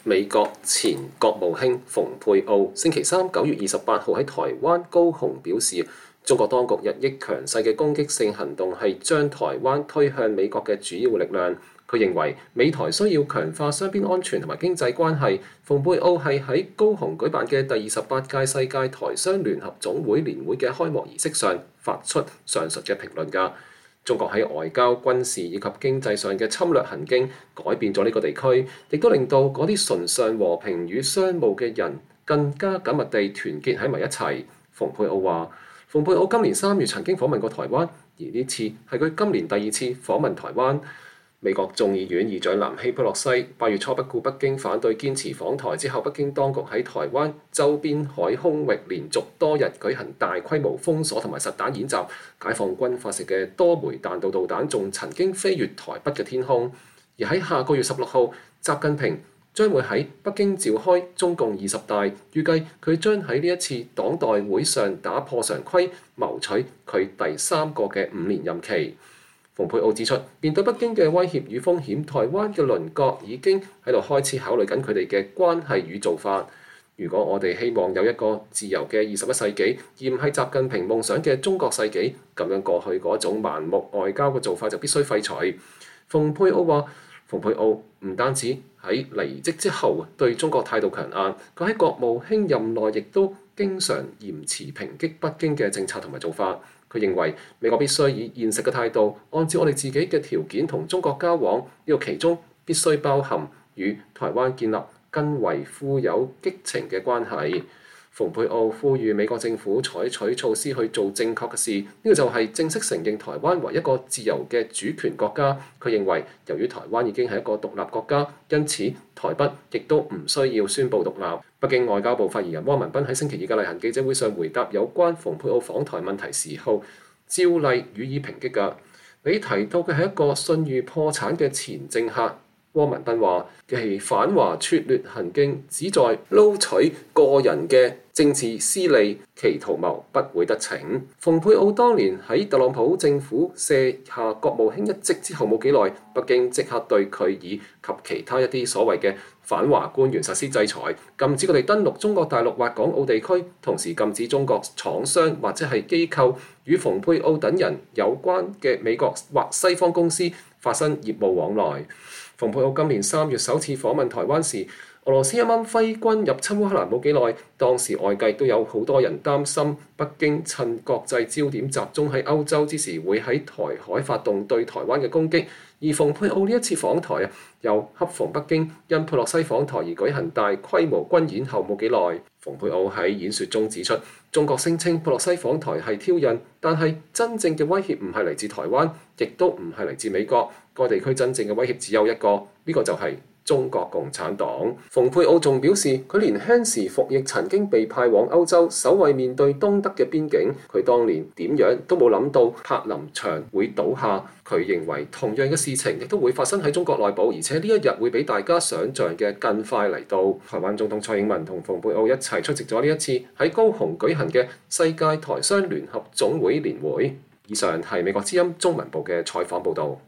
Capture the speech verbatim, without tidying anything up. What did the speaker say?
美國前國務卿蓬佩奧星期三九月二十八號喺台灣高雄表示，中國當局日益強勢嘅攻擊性行動係將台灣推向美國嘅主要力量。佢認為美台需要強化雙邊安全同埋經濟關係。蓬佩奧係喺高雄舉辦嘅第二十八屆世界台商聯合總會年會嘅開幕儀式上發出上述嘅評論㗎。中國喺外交、軍事以及經濟上嘅侵略行徑改變咗呢個地區，亦都令到嗰啲崇尚和平與商務嘅人更加緊密地團結喺埋一齊。蓬佩奧話：蓬佩奧今年三月曾經訪問過台灣，而呢次係佢今年第二次訪問台灣。美國眾議院議長南希佩洛西八月初不顧北京反對堅持訪台之後，北京當局喺台灣周邊海空域連續多日舉行大規模封鎖同埋實彈演習，解放軍發射嘅多枚彈道導彈仲曾經飛越台北嘅天空。而喺下個月十六號，習近平將會喺北京召開中共二十大，預計佢將喺呢一次黨代會上打破常規，謀取佢第三個嘅五年任期。蓬佩奧指出，面對北京嘅威脅與風險，台灣嘅鄰國已經喺度開始考慮緊佢哋嘅關係與做法。如果我哋希望有一個自由嘅二十一世紀，而唔係習近平夢想嘅中國世紀，咁樣過去嗰種盲目外交嘅做法就必須廢除。蓬佩奧話：蓬佩奧唔單止喺離職之後對中國態度強硬，佢喺國務卿任內亦都經常嚴詞抨擊北京嘅政策同埋做法。佢認為美國必須以現實嘅態度，按照我哋自己嘅條件同中國交往，呢個其中必須包含與台灣建立更為富有激情嘅關係。蓬佩奧呼籲美國政府採取措施去做正確嘅事，呢個就係正式承認台灣為一個自由嘅主權國家。佢認為由於台灣已經係一個獨立國家，因此台北亦都唔需要宣布獨立。北京外交部發言人汪文斌喺星期二嘅例行記者會上回答有關蓬佩奧訪台問題時候，照例予以抨擊㗎。你提到嘅係一個信譽破產嘅前政客。汪文斌話：其反華撮劣行徑旨在撈取個人嘅政治私利，其圖謀不會得逞。蓬佩奧當年喺特朗普政府卸下國務卿一職之後冇幾耐，北京即刻對佢以及其他一啲所謂嘅反華官員實施制裁，禁止佢哋登陸中國大陸或港澳地區，同時禁止中國廠商或者係機構與蓬佩奧等人有關嘅美國或西方公司發生業務往來。蓬佩奧今年三月首次訪問台灣時，俄羅斯啱啱揮軍入侵烏克蘭冇幾耐，當時外界都有好多人擔心北京趁國際焦點集中喺歐洲之時，會喺台海發動對台灣嘅攻擊。而蓬佩奧呢一次訪台啊，又恰逢北京因佩洛西訪台而舉行大規模軍演後冇幾耐。蓬佩奧喺演說中指出，中國聲稱佩洛西訪台係挑釁，但係真正嘅威脅唔係嚟自台灣，亦都唔係嚟自美國。該地區真正嘅威脅只有一個，呢個就係中國共產黨。蓬佩奧仲表示，佢年輕時服役曾經被派往歐洲守衛面對東德嘅邊境，佢當年點樣都冇諗到柏林牆會倒下。佢認為同樣嘅事情亦都會發生喺中國內部，而且呢一日會比大家想像嘅更快嚟到。台灣總統蔡英文同蓬佩奧一齊出席咗呢一次喺高雄舉行嘅世界台商聯合總會年會。以上係美國之音中文部嘅採訪報導。